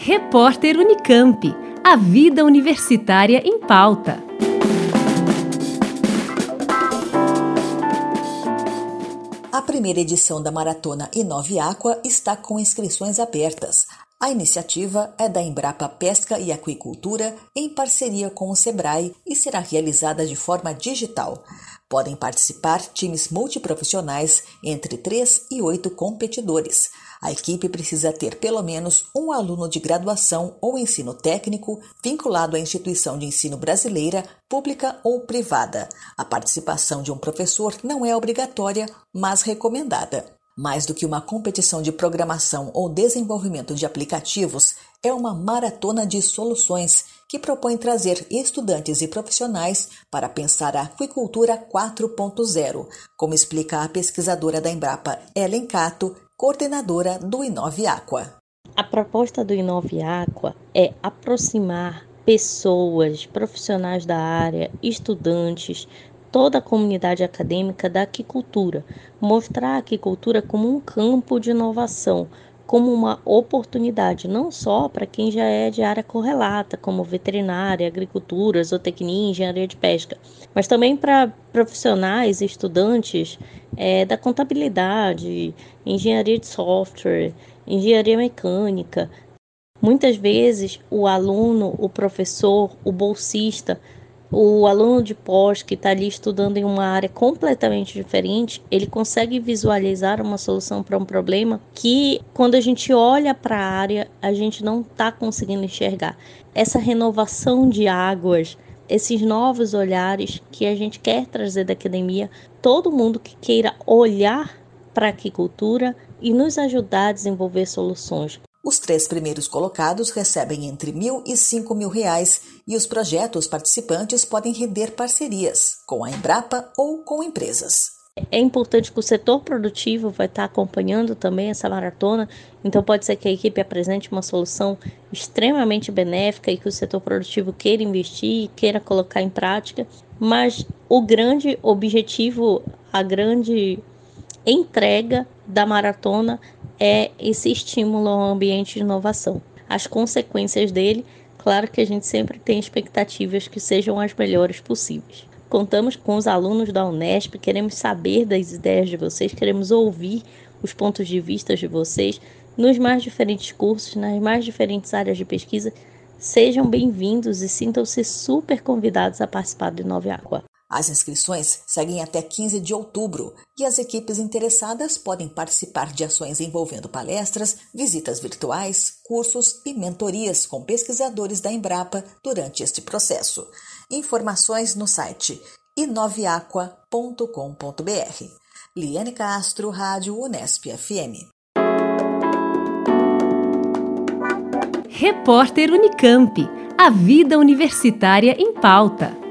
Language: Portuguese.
Repórter Unicamp. A vida universitária em pauta. A primeira edição da Maratona Inove Aqua está com inscrições abertas. A iniciativa é da Embrapa Pesca e Aquicultura em parceria com o Sebrae e será realizada de forma digital. Podem participar times multiprofissionais entre 3 e 8 competidores. A equipe precisa ter pelo menos um aluno de graduação ou ensino técnico vinculado à instituição de ensino brasileira, pública ou privada. A participação de um professor não é obrigatória, mas recomendada. Mais do que uma competição de programação ou desenvolvimento de aplicativos, é uma maratona de soluções que propõe trazer estudantes e profissionais para pensar a aquicultura 4.0, como explica a pesquisadora da Embrapa, Ellen Cato, coordenadora do Inove Aqua. A proposta do Inove Aqua é aproximar pessoas, profissionais da área, estudantes, toda a comunidade acadêmica da aquicultura, mostrar a aquicultura como um campo de inovação, como uma oportunidade, não só para quem já é de área correlata, como veterinária, agricultura, zootecnia, engenharia de pesca, mas também para profissionais e estudantes da contabilidade, engenharia de software, engenharia mecânica. Muitas vezes o aluno, o professor, o bolsista, o aluno de pós que está ali estudando em uma área completamente diferente, ele consegue visualizar uma solução para um problema que, quando a gente olha para a área, a gente não está conseguindo enxergar. Essa renovação de águas, esses novos olhares que a gente quer trazer da academia, todo mundo que queira olhar para a aquicultura e nos ajudar a desenvolver soluções. Os 3 primeiros colocados recebem entre R$ 1.000 e R$ 5.000 e os projetos participantes podem render parcerias com a Embrapa ou com empresas. É importante que o setor produtivo vai estar acompanhando também essa maratona, então pode ser que a equipe apresente uma solução extremamente benéfica e que o setor produtivo queira investir, queira colocar em prática, mas o grande objetivo, a grande entrega da maratona é esse estímulo ao ambiente de inovação. As consequências dele, claro que a gente sempre tem expectativas que sejam as melhores possíveis. Contamos com os alunos da Unesp, queremos saber das ideias de vocês, queremos ouvir os pontos de vista de vocês nos mais diferentes cursos, nas mais diferentes áreas de pesquisa. Sejam bem-vindos e sintam-se super convidados a participar do Inove Aqua. As inscrições seguem até 15 de outubro e as equipes interessadas podem participar de ações envolvendo palestras, visitas virtuais, cursos e mentorias com pesquisadores da Embrapa durante este processo. Informações no site inoveaqua.com.br. Liane Castro, Rádio Unesp FM. Repórter Unicamp. A vida universitária em pauta.